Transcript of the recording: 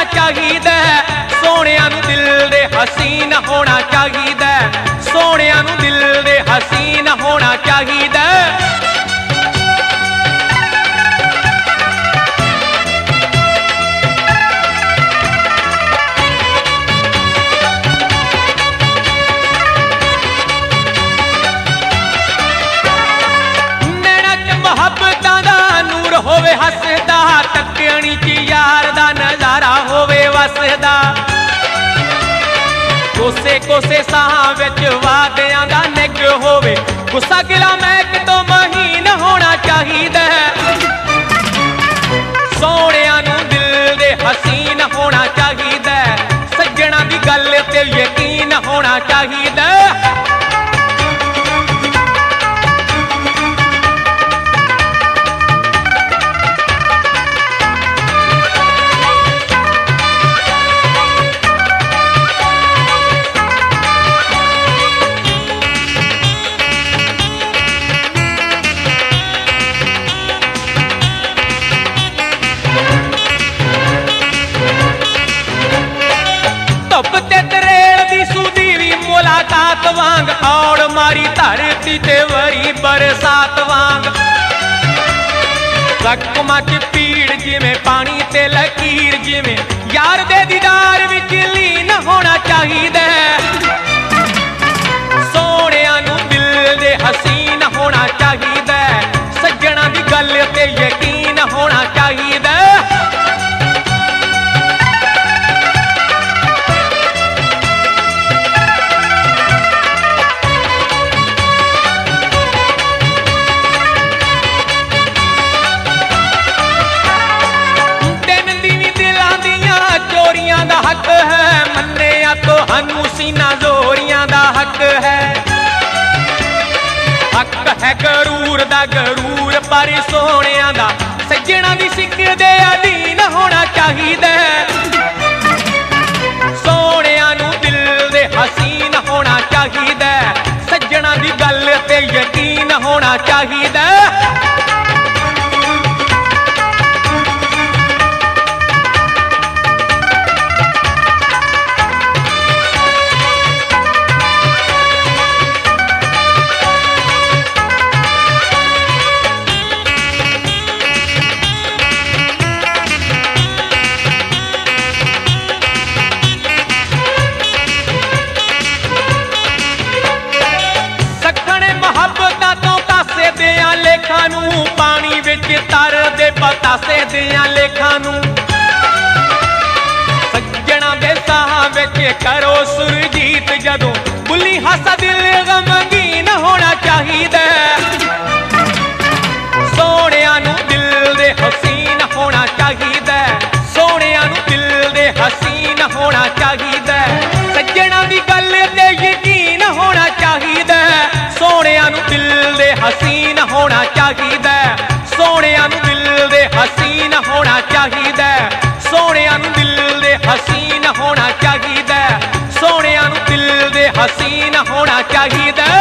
चाहिदा, सोहणिया नूं दिल दे हसीन होना चाहिदा, सोहणिया नूं दिल दे हसीन होना चाहिदा। होवे हसदा, तकणी च यार दा नजारा होवे वसदा, कोसे कोसे साहां विच वादियां दा निग होवे, गुस्सा गिला महक तो महीन होना चाहिदा, सोहणिया नूं दिल दे हसीन होना चाहिदा, सज्जणा दी गल ते यकीन होना चाहिदा। मुलाकात वांग औड़ मारी धरती ते वरी बरसात वांग, जख्मां च पीड़ जिवें पानी ते लकीर जिवें, यार दे दीदार विच लीन होना चाहिदा, सोहणिया नूं दिल दे हसीन होना चाहिदा, सज्जणा दी गल ते यकीन होना चाहिदा। हक है मन्निया तो हनू सीना जोरियां दा हक है, हक है गरूर दा गरूर पर सोहणिया दा, सज्जणा दी सिक दे अधीन होना चाहिदा, सोहणिया नूं दिल दे हसीन होना चाहिदा, सज्जणा दी गल ते यकीन होना चाहिदा। पानी विच तर दे पतासे दियां लेखां नूं, सज्जणा दे साहां विच करो सुरजीत जदों, बुली हासा दिल गमगीन होना चाहिदा, सोहणिया नूं दिल दे हसीन होना चाहिदा, सोहणिया नूं दिल दे हसीन होना चाहिदा, सज्जणा दी गल ते यकीन होना चाहिदा, सोहणिया नूं दिल दे हसीन होना चाहिदा, सोहणिया नूं दिल दे हसीन होना चाहिदा, सोहणिया नूं दिल दे हसीन होना चाहिदा, सोहणिया नूं दिल दे हसीन होना चाहिदा।